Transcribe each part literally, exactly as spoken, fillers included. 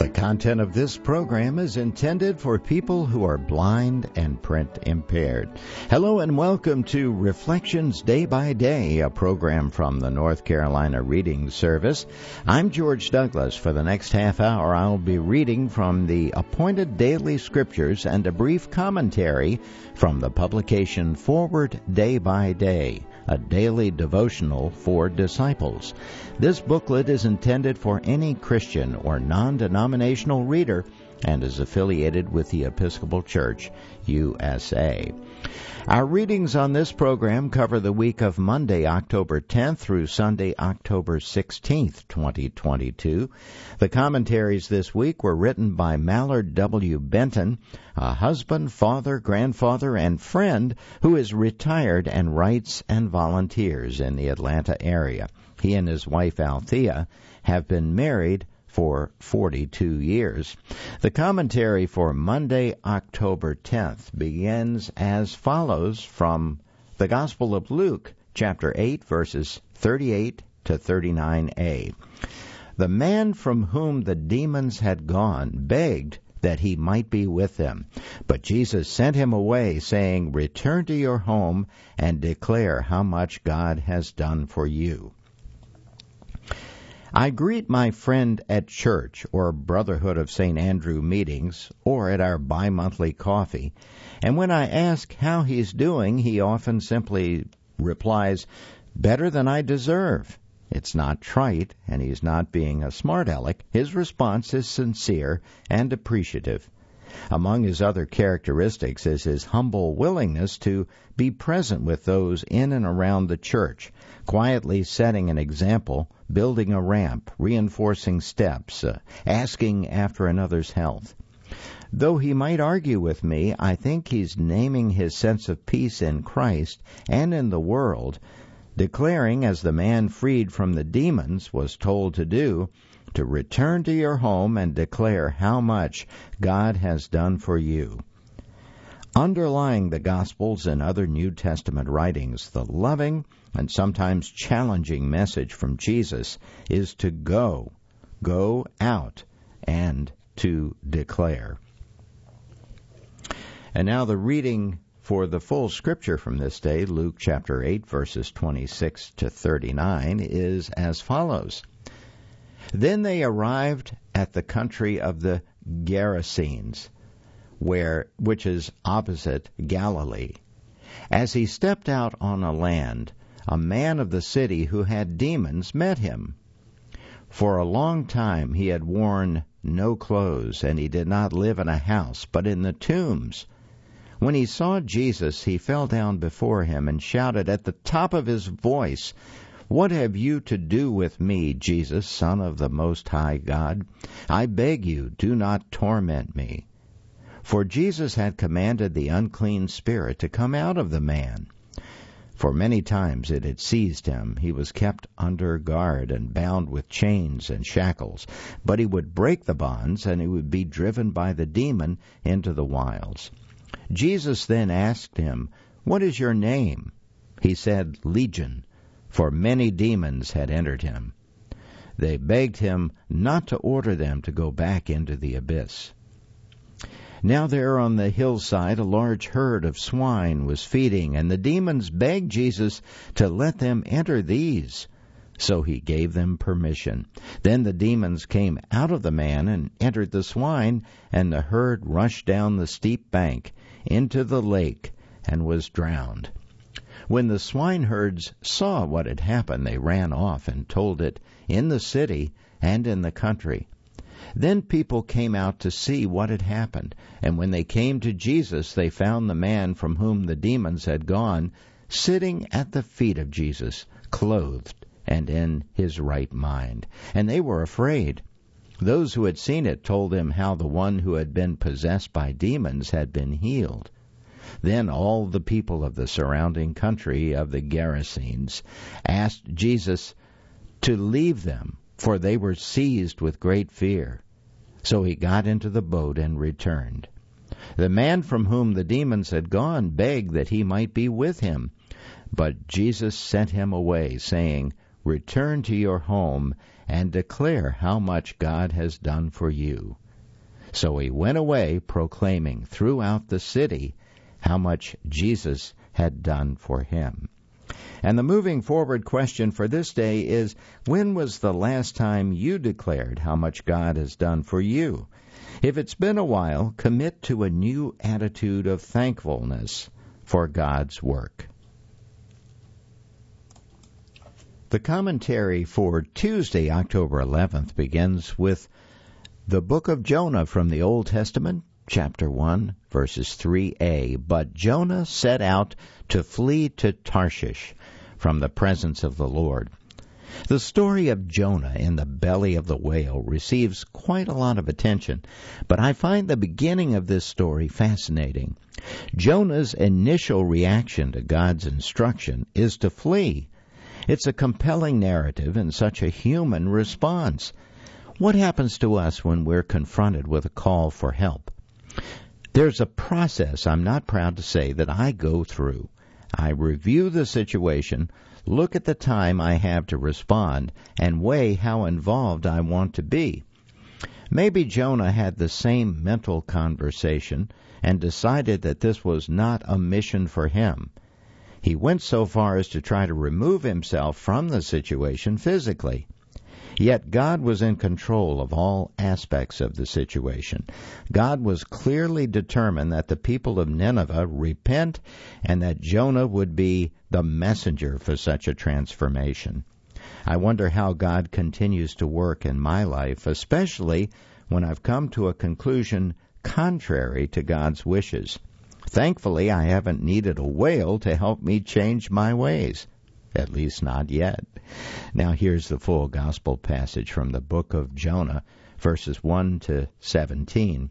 The content of this program is intended for people who are blind and print impaired. Hello and welcome to Reflections Day by Day, a program from the North Carolina Reading Service. I'm George Douglas. For the next half hour, I'll be reading from the appointed daily scriptures and a brief commentary from the publication Forward Day by Day, a daily devotional for disciples. This booklet is intended for any Christian or non-denominational reader and is affiliated with the Episcopal Church, U S A. Our readings on this program cover the week of Monday, October tenth through Sunday, October sixteenth, twenty twenty-two. The commentaries this week were written by Mallard W. Benton, a husband, father, grandfather, and friend who is retired and writes and volunteers in the Atlanta area. He and his wife, Althea, have been married for forty-two years. The commentary for Monday, October tenth begins as follows from the Gospel of Luke, chapter eight, verses thirty-eight to thirty-nine a. The man from whom the demons had gone begged that he might be with them, but Jesus sent him away, saying, "Return to your home and declare how much God has done for you." I greet my friend at church or Brotherhood of Saint Andrew meetings or at our bi-monthly coffee, and when I ask how he's doing, he often simply replies, "Better than I deserve." It's not trite, and he's not being a smart aleck. His response is sincere and appreciative. Among his other characteristics is his humble willingness to be present with those in and around the church, quietly setting an example, building a ramp, reinforcing steps, uh, asking after another's health. Though he might argue with me, I think he's naming his sense of peace in Christ and in the world, declaring, as the man freed from the demons was told to do, to return to your home and declare how much God has done for you. Underlying the Gospels and other New Testament writings, the loving and sometimes challenging message from Jesus is to go, go out, and to declare. And now the reading for the full scripture from this day, Luke chapter eight, verses twenty-six to thirty-nine, is as follows. Then they arrived at the country of the Gerasenes, where which is opposite Galilee. As he stepped out on a land, a man of the city who had demons met him. For a long time he had worn no clothes, and he did not live in a house, but in the tombs. When he saw Jesus, he fell down before him and shouted at the top of his voice, "What have you to do with me, Jesus, Son of the Most High God? I beg you, do not torment me." For Jesus had commanded the unclean spirit to come out of the man. For many times it had seized him. He was kept under guard and bound with chains and shackles. But he would break the bonds, and he would be driven by the demon into the wilds. Jesus then asked him, "What is your name?" He said, "Legion," for many demons had entered him. They begged him not to order them to go back into the abyss. Now there on the hillside a large herd of swine was feeding, and the demons begged Jesus to let them enter these. So he gave them permission. Then the demons came out of the man and entered the swine, and the herd rushed down the steep bank into the lake and was drowned. When the swineherds saw what had happened, they ran off and told it in the city and in the country. Then people came out to see what had happened, and when they came to Jesus, they found the man from whom the demons had gone sitting at the feet of Jesus, clothed and in his right mind. And they were afraid. Those who had seen it told him how the one who had been possessed by demons had been healed. Then all the people of the surrounding country of the Gerasenes asked Jesus to leave them, for they were seized with great fear. So he got into the boat and returned. The man from whom the demons had gone begged that he might be with him, but Jesus sent him away, saying, return to your home and declare how much God has done for you." So he went away proclaiming throughout the city how much Jesus had done for him. And the moving forward question for this day is, when was the last time you declared how much God has done for you? If it's been a while, commit to a new attitude of thankfulness for God's work. The commentary for Tuesday, October eleventh, begins with the book of Jonah from the Old Testament, chapter one, verses three a. "But Jonah set out to flee to Tarshish from the presence of the Lord." The story of Jonah in the belly of the whale receives quite a lot of attention, but I find the beginning of this story fascinating. Jonah's initial reaction to God's instruction is to flee. It's a compelling narrative and such a human response. What happens to us when we're confronted with a call for help? There's a process I'm not proud to say that I go through. I review the situation, look at the time I have to respond, and weigh how involved I want to be. Maybe Jonah had the same mental conversation and decided that this was not a mission for him. He went so far as to try to remove himself from the situation physically. Yet God was in control of all aspects of the situation. God was clearly determined that the people of Nineveh repent and that Jonah would be the messenger for such a transformation. I wonder how God continues to work in my life, especially when I've come to a conclusion contrary to God's wishes. Thankfully, I haven't needed a whale to help me change my ways. At least not yet. Now here's the full gospel passage from the book of Jonah, verses one to seventeen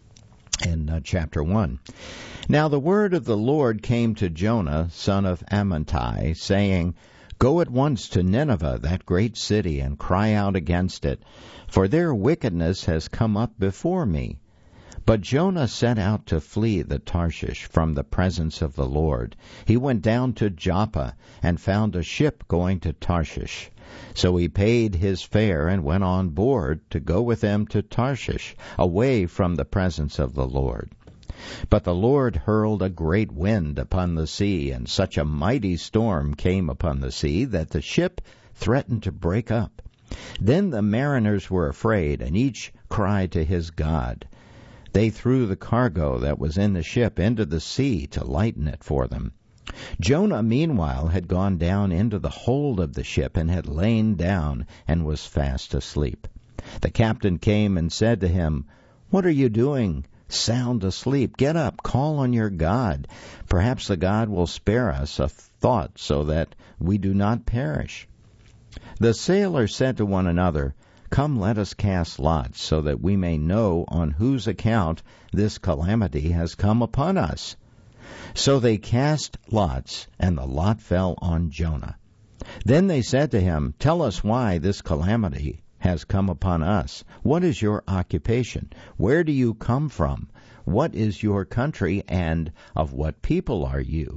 in uh, chapter one. "Now the word of the Lord came to Jonah, son of Amittai, saying, Go at once to Nineveh, that great city, and cry out against it, for their wickedness has come up before me. But Jonah set out to flee the Tarshish from the presence of the Lord. He went down to Joppa and found a ship going to Tarshish. So he paid his fare and went on board to go with them to Tarshish, away from the presence of the Lord. But the Lord hurled a great wind upon the sea, and such a mighty storm came upon the sea that the ship threatened to break up. Then the mariners were afraid, and each cried to his God. They threw the cargo that was in the ship into the sea to lighten it for them. Jonah, meanwhile, had gone down into the hold of the ship and had lain down and was fast asleep. The captain came and said to him, What are you doing, sound asleep? Get up, call on your God. Perhaps the God will spare us a thought so that we do not perish. The sailors said to one another, Come, let us cast lots, so that we may know on whose account this calamity has come upon us. So they cast lots, and the lot fell on Jonah. Then they said to him, Tell us why this calamity has come upon us. What is your occupation? Where do you come from? What is your country, and of what people are you?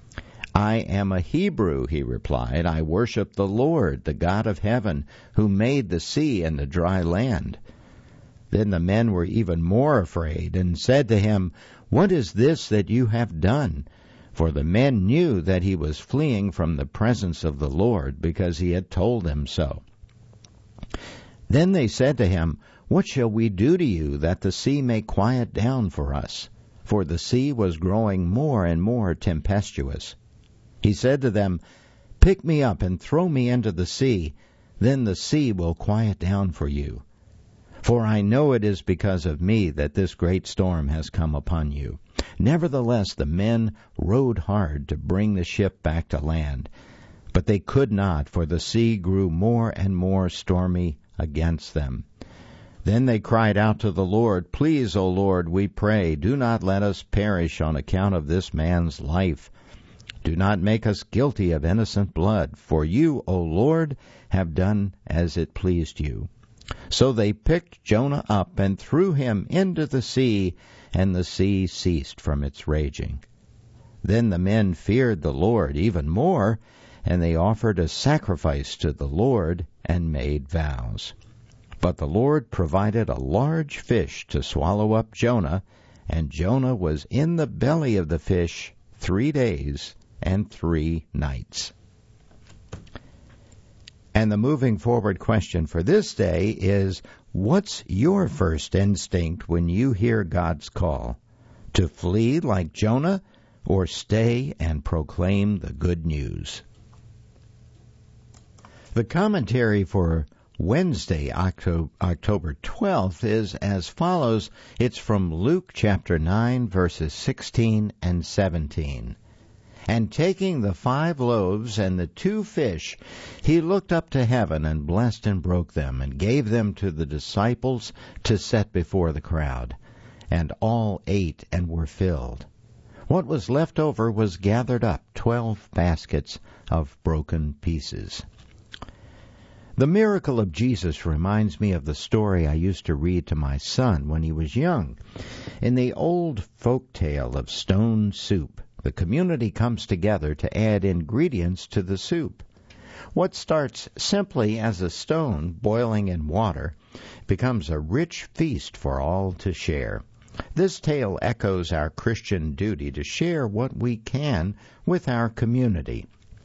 I am a Hebrew, he replied. I worship the Lord, the God of heaven, who made the sea and the dry land. Then the men were even more afraid and said to him, What is this that you have done? For the men knew that he was fleeing from the presence of the Lord, because he had told them so. Then they said to him, What shall we do to you, that the sea may quiet down for us? For the sea was growing more and more tempestuous. He said to them, Pick me up and throw me into the sea, then the sea will quiet down for you. For I know it is because of me that this great storm has come upon you. Nevertheless, the men rowed hard to bring the ship back to land, but they could not, for the sea grew more and more stormy against them. Then they cried out to the Lord, Please, O Lord, we pray, do not let us perish on account of this man's life. Do not make us guilty of innocent blood, for you, O Lord, have done as it pleased you. So they picked Jonah up and threw him into the sea, and the sea ceased from its raging. Then the men feared the Lord even more, and they offered a sacrifice to the Lord and made vows. But the Lord provided a large fish to swallow up Jonah, and Jonah was in the belly of the fish three days and three nights. And the moving forward question for this day is, what's your first instinct when you hear God's call? To flee like Jonah, or stay and proclaim the good news? The commentary for Wednesday, October twelfth, is as follows. It's from Luke chapter nine, verses sixteen and seventeen. And taking the five loaves and the two fish, he looked up to heaven and blessed and broke them, and gave them to the disciples to set before the crowd. And all ate and were filled. What was left over was gathered up, twelve baskets of broken pieces. The miracle of Jesus reminds me of the story I used to read to my son when he was young. In the old folk tale of stone soup, the community comes together to add ingredients to the soup. What starts simply as a stone boiling in water becomes a rich feast for all to share. This tale echoes our Christian duty to share what we can with our community.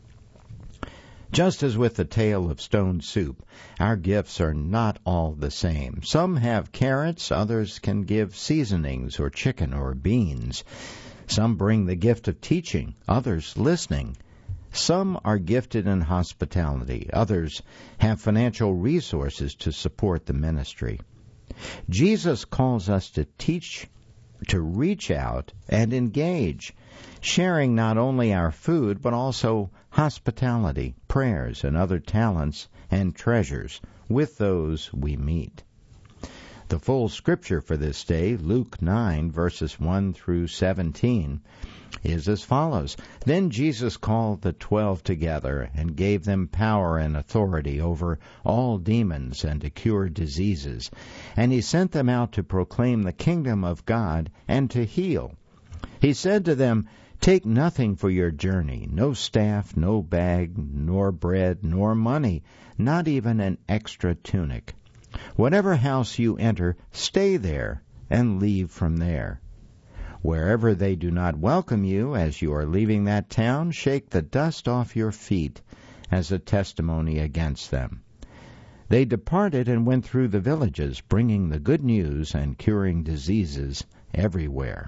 Just as with the tale of stone soup, our gifts are not all the same. Some have carrots, others can give seasonings or chicken or beans. Some bring the gift of teaching, others listening. Some are gifted in hospitality, others have financial resources to support the ministry. Jesus calls us to teach, to reach out and engage, sharing not only our food but also hospitality, prayers, and other talents and treasures with those we meet. The full scripture for this day, Luke nine, verses one through seventeen, is as follows. Then Jesus called the twelve together and gave them power and authority over all demons and to cure diseases. And he sent them out to proclaim the kingdom of God and to heal. He said to them, "Take nothing for your journey, no staff, no bag, nor bread, nor money, not even an extra tunic. Whatever house you enter, stay there and leave from there. Wherever they do not welcome you as you are leaving that town, shake the dust off your feet as a testimony against them." They departed and went through the villages, bringing the good news and curing diseases everywhere.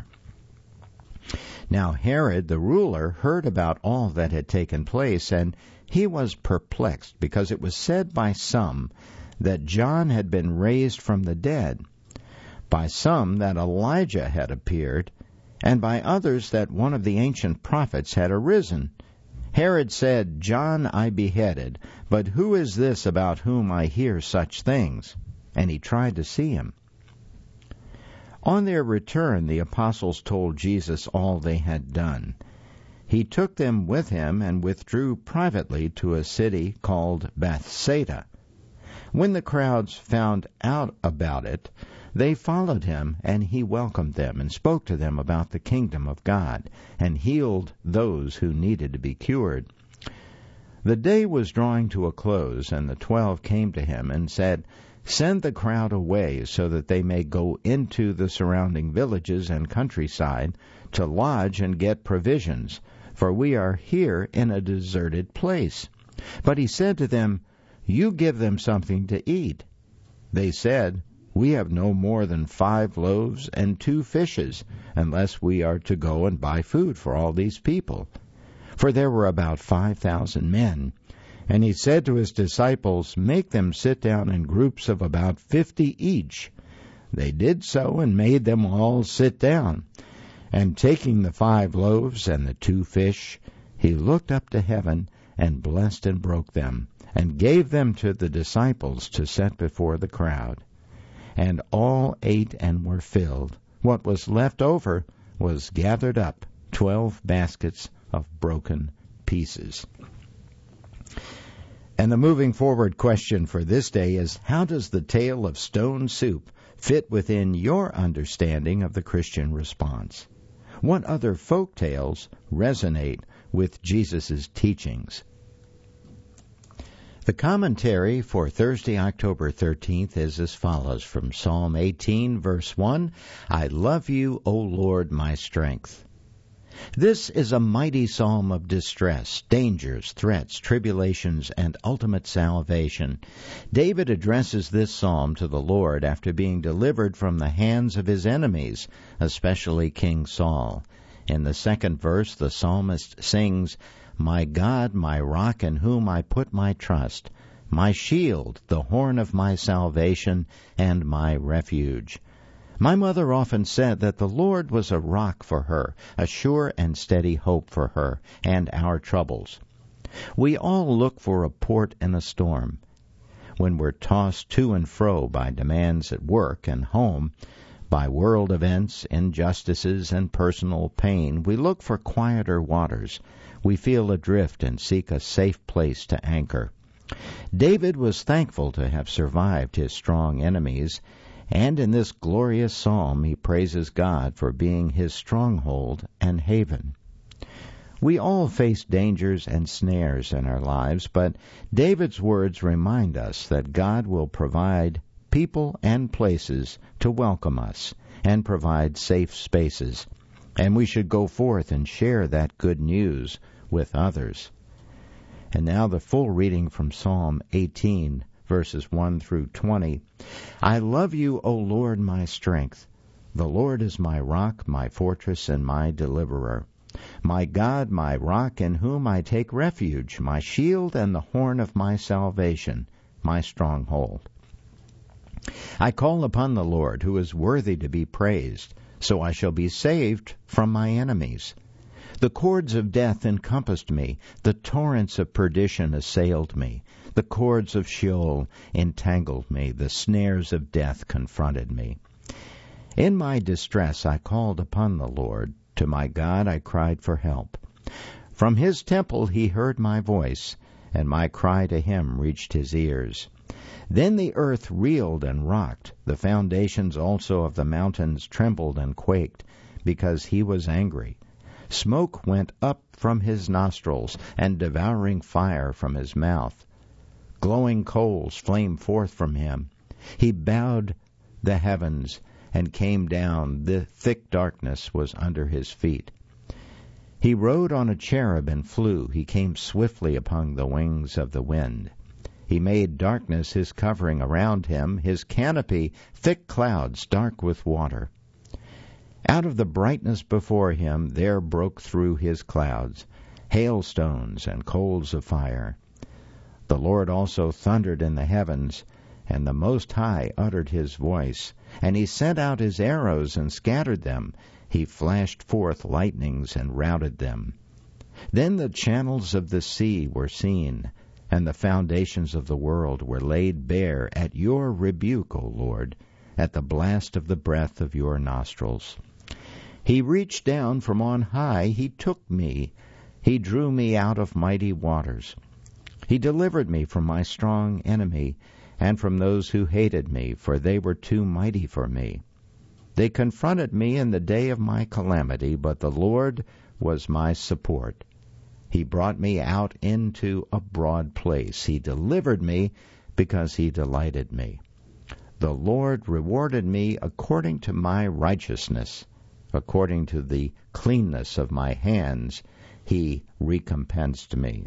Now Herod the ruler heard about all that had taken place, and he was perplexed, because it was said by some that John had been raised from the dead, by some that Elijah had appeared, and by others that one of the ancient prophets had arisen. Herod said, "John I beheaded, but who is this about whom I hear such things?" And he tried to see him. On their return, the apostles told Jesus all they had done. He took them with him and withdrew privately to a city called Bethsaida. When the crowds found out about it, they followed him, and he welcomed them and spoke to them about the kingdom of God and healed those who needed to be cured. The day was drawing to a close, and the twelve came to him and said, "Send the crowd away so that they may go into the surrounding villages and countryside to lodge and get provisions, for we are here in a deserted place." But he said to them, "You give them something to eat." They said, "We have no more than five loaves and two fishes, unless we are to go and buy food for all these people." For there were about five thousand men. And he said to his disciples, "Make them sit down in groups of about fifty each." They did so and made them all sit down. And taking the five loaves and the two fish, he looked up to heaven and blessed and broke them, and gave them to the disciples to set before the crowd. And all ate and were filled. What was left over was gathered up, twelve baskets of broken pieces. And the moving forward question for this day is, how does the tale of stone soup fit within your understanding of the Christian response? What other folk tales resonate with Jesus' teachings? The commentary for Thursday, October thirteenth is as follows from Psalm eighteen, verse one, I love you, O Lord, my strength. This is a mighty psalm of distress, dangers, threats, tribulations, and ultimate salvation. David addresses this psalm to the Lord after being delivered from the hands of his enemies, especially King Saul. In the second verse, the psalmist sings, My God, my rock in whom I put my trust, my shield, the horn of my salvation, and my refuge. My mother often said that the Lord was a rock for her, a sure and steady hope for her and our troubles. We all look for a port in a storm. When we're tossed to and fro by demands at work and home, by world events, injustices, and personal pain, we look for quieter waters. We feel adrift and seek a safe place to anchor. David was thankful to have survived his strong enemies, and in this glorious psalm he praises God for being his stronghold and haven. We all face dangers and snares in our lives, but David's words remind us that God will provide people and places to welcome us and provide safe spaces, and we should go forth and share that good news with others. And now the full reading from Psalm eighteen, verses one through twenty. I love you, O Lord, my strength. The Lord is my rock, my fortress, and my deliverer. My God, my rock, in whom I take refuge, my shield and the horn of my salvation, my stronghold. I call upon the Lord, who is worthy to be praised, so I shall be saved from my enemies. The cords of death encompassed me, the torrents of perdition assailed me, the cords of Sheol entangled me, the snares of death confronted me. In my distress I called upon the Lord, to my God I cried for help. From his temple he heard my voice, and my cry to him reached his ears. Then the earth reeled and rocked, the foundations also of the mountains trembled and quaked, because he was angry. Smoke went up from his nostrils, and devouring fire from his mouth. Glowing coals flamed forth from him. He bowed the heavens and came down. The thick darkness was under his feet. He rode on a cherub and flew. He came swiftly upon the wings of the wind. He made darkness his covering around him, his canopy thick clouds dark with water. Out of the brightness before him there broke through his clouds hailstones and coals of fire. The Lord also thundered in the heavens, and the Most High uttered his voice, and he sent out his arrows and scattered them. He flashed forth lightnings and routed them. Then the channels of the sea were seen, and the foundations of the world were laid bare at your rebuke, O Lord, at the blast of the breath of your nostrils. He reached down from on high, he took me, he drew me out of mighty waters. He delivered me from my strong enemy, and from those who hated me, for they were too mighty for me. They confronted me in the day of my calamity, but the Lord was my support. He brought me out into a broad place. He delivered me because he delighted me. The Lord rewarded me according to my righteousness. According to the cleanness of my hands, he recompensed me.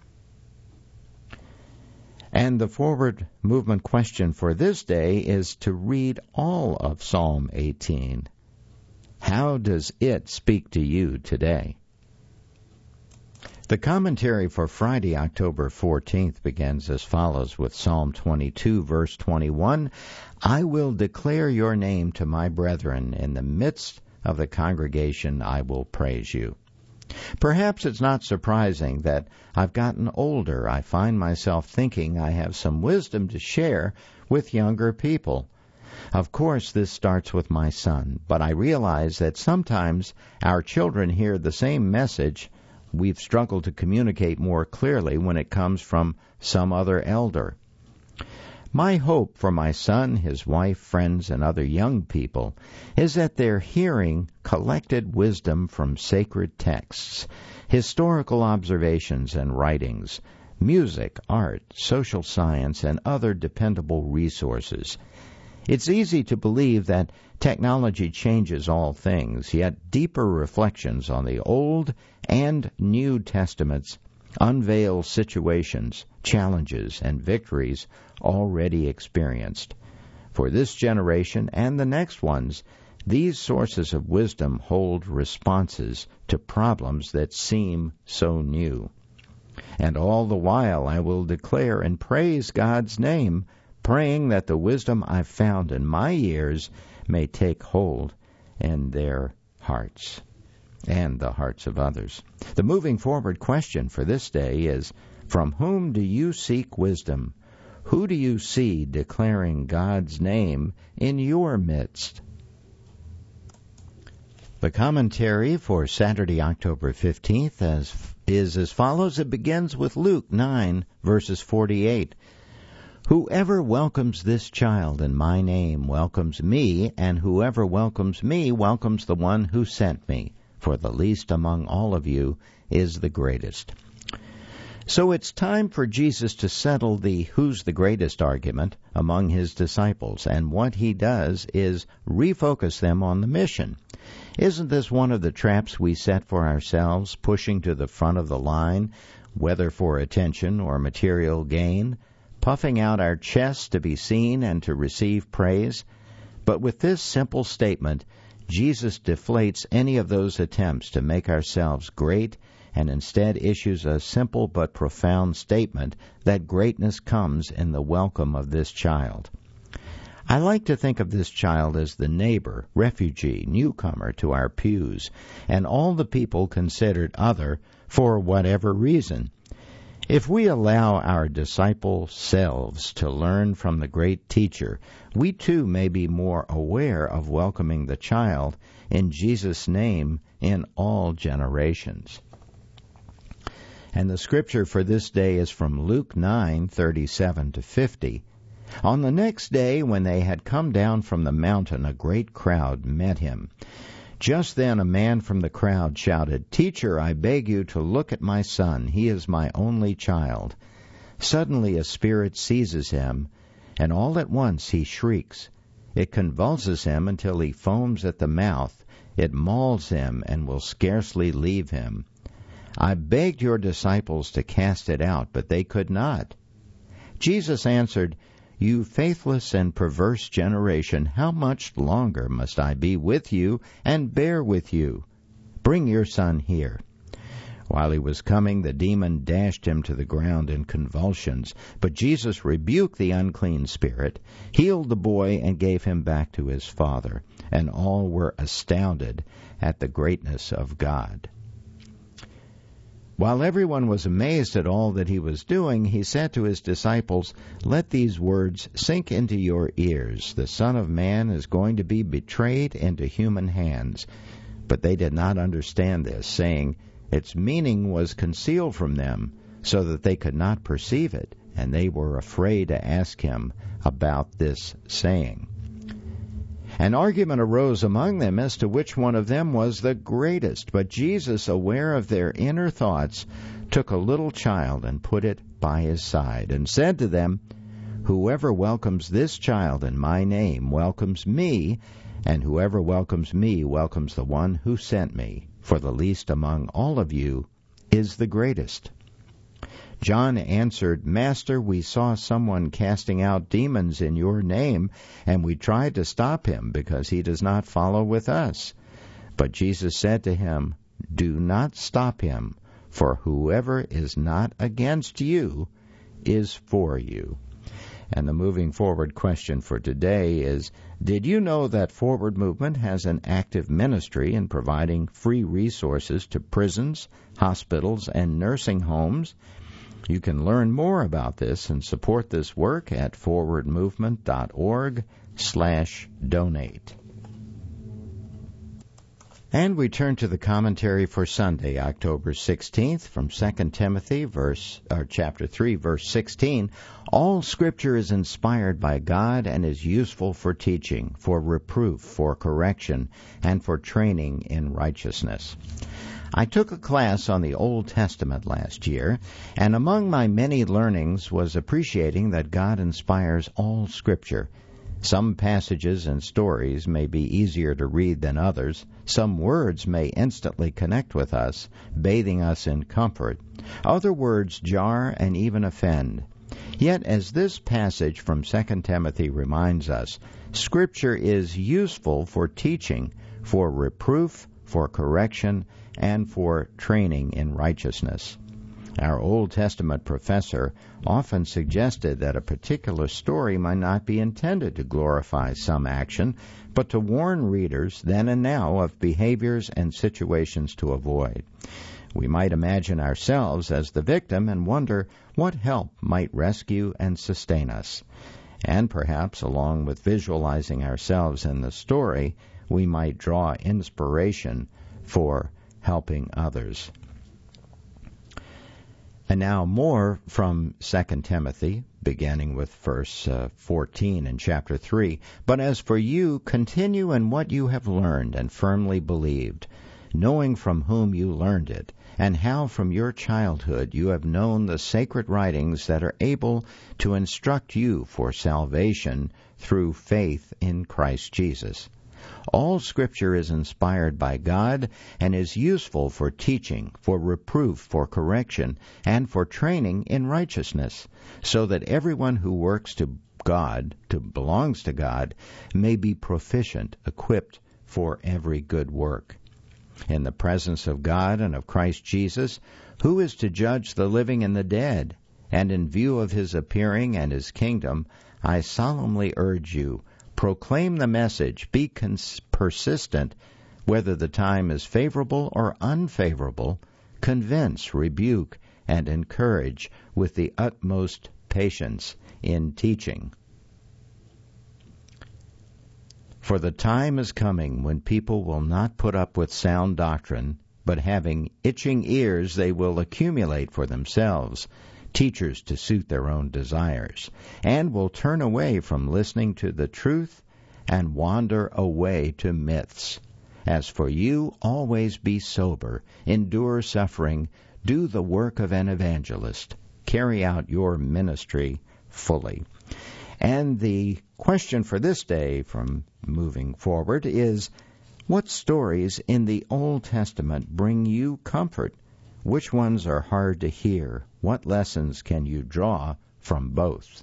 And the forward movement question for this day is to read all of Psalm eighteen. How does it speak to you today? The commentary for Friday, October fourteenth begins as follows with Psalm twenty-two, verse twenty-one. I will declare your name to my brethren. In the midst of the congregation I will praise you. Perhaps it's not surprising that I've gotten older. I find myself thinking I have some wisdom to share with younger people. Of course, this starts with my son, but I realize that sometimes our children hear the same message we've struggled to communicate more clearly when it comes from some other elder. My hope for my son, his wife, friends, and other young people is that they're hearing collected wisdom from sacred texts, historical observations and writings, music, art, social science, and other dependable resources. It's easy to believe that technology changes all things, yet deeper reflections on the Old and New Testaments unveil situations, challenges, and victories already experienced. For this generation and the next ones, these sources of wisdom hold responses to problems that seem so new. And all the while I will declare and praise God's name, praying that the wisdom I've found in my years may take hold in their hearts and the hearts of others. The moving forward question for this day is, from whom do you seek wisdom? Who do you see declaring God's name in your midst? The commentary for Saturday, October fifteenth as, is as follows. It begins with Luke nine, verses forty-eight. Whoever welcomes this child in my name welcomes me, and whoever welcomes me welcomes the one who sent me. For the least among all of you is the greatest. So it's time for Jesus to settle the who's the greatest argument among his disciples, and what he does is refocus them on the mission. Isn't this one of the traps we set for ourselves, pushing to the front of the line, whether for attention or material gain, puffing out our chests to be seen and to receive praise? But with this simple statement, Jesus deflates any of those attempts to make ourselves great and instead issues a simple but profound statement that greatness comes in the welcome of this child. I like to think of this child as the neighbor, refugee, newcomer to our pews, and all the people considered other for whatever reason. If we allow our disciple selves to learn from the great teacher, we too may be more aware of welcoming the child in Jesus' name in all generations. And the scripture for this day is from Luke nine, thirty-seven to fifty. On the next day, when they had come down from the mountain, a great crowd met him. Just then a man from the crowd shouted, "Teacher, I beg you to look at my son. He is my only child." Suddenly a spirit seizes him, and all at once he shrieks. It convulses him until he foams at the mouth. It mauls him and will scarcely leave him. I begged your disciples to cast it out, but they could not. Jesus answered, "You faithless and perverse generation, how much longer must I be with you and bear with you? Bring your son here." While he was coming, the demon dashed him to the ground in convulsions. But Jesus rebuked the unclean spirit, healed the boy, and gave him back to his father. And all were astounded at the greatness of God. While everyone was amazed at all that he was doing, he said to his disciples, "Let these words sink into your ears. The Son of Man is going to be betrayed into human hands." But they did not understand this, saying, its meaning was concealed from them, so that they could not perceive it, and they were afraid to ask him about this saying. An argument arose among them as to which one of them was the greatest, but Jesus, aware of their inner thoughts, took a little child and put it by his side, and said to them, "Whoever welcomes this child in my name welcomes me, and whoever welcomes me welcomes the one who sent me. For the least among all of you is the greatest." John answered, "Master, we saw someone casting out demons in your name, and we tried to stop him because he does not follow with us." But Jesus said to him, "Do not stop him, for whoever is not against you is for you." And the moving forward question for today is, did you know that Forward Movement has an active ministry in providing free resources to prisons, hospitals, and nursing homes? You can learn more about this and support this work at forwardmovement.org slash donate. And we turn to the commentary for Sunday, October sixteenth, from Second Timothy, verse or chapter three, verse sixteen. All Scripture is inspired by God and is useful for teaching, for reproof, for correction, and for training in righteousness. I took a class on the Old Testament last year, and among my many learnings was appreciating that God inspires all Scripture. Some passages and stories may be easier to read than others. Some words may instantly connect with us, bathing us in comfort. Other words jar and even offend. Yet, as this passage from Second Timothy reminds us, Scripture is useful for teaching, for reproof, for correction, and for training in righteousness. Our Old Testament professor often suggested that a particular story might not be intended to glorify some action, but to warn readers then and now of behaviors and situations to avoid. We might imagine ourselves as the victim and wonder what help might rescue and sustain us. And perhaps, along with visualizing ourselves in the story, we might draw inspiration for helping others. And now more from Second Timothy, beginning with verse uh, fourteen in chapter three. But as for you, continue in what you have learned and firmly believed, knowing from whom you learned it, and how from your childhood you have known the sacred writings that are able to instruct you for salvation through faith in Christ Jesus. All Scripture is inspired by God and is useful for teaching, for reproof, for correction, and for training in righteousness, so that everyone who works to God, to belongs to God, may be proficient, equipped for every good work. In the presence of God and of Christ Jesus, who is to judge the living and the dead, and in view of his appearing and his kingdom, I solemnly urge you, proclaim the message, be cons- persistent, whether the time is favorable or unfavorable, convince, rebuke, and encourage with the utmost patience in teaching. For the time is coming when people will not put up with sound doctrine, but having itching ears they will accumulate for themselves teachers to suit their own desires, and will turn away from listening to the truth and wander away to myths. As for you, always be sober, endure suffering, do the work of an evangelist, carry out your ministry fully. And the question for this day from moving forward is, what stories in the Old Testament bring you comfort? Which ones are hard to hear? What lessons can you draw from both?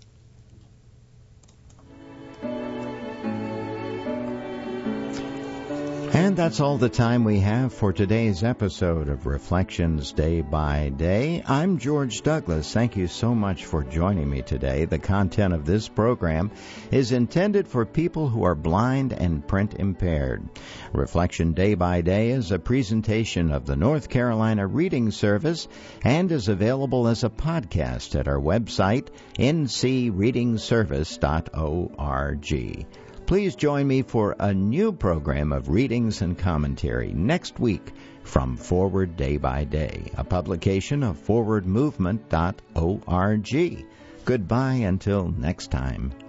And that's all the time we have for today's episode of Reflections Day by Day. I'm George Douglas. Thank you so much for joining me today. The content of this program is intended for people who are blind and print impaired. Reflection Day by Day is a presentation of the North Carolina Reading Service and is available as a podcast at our website, n c reading service dot org. Please join me for a new program of readings and commentary next week from Forward Day by Day, a publication of forward movement dot org. Goodbye until next time.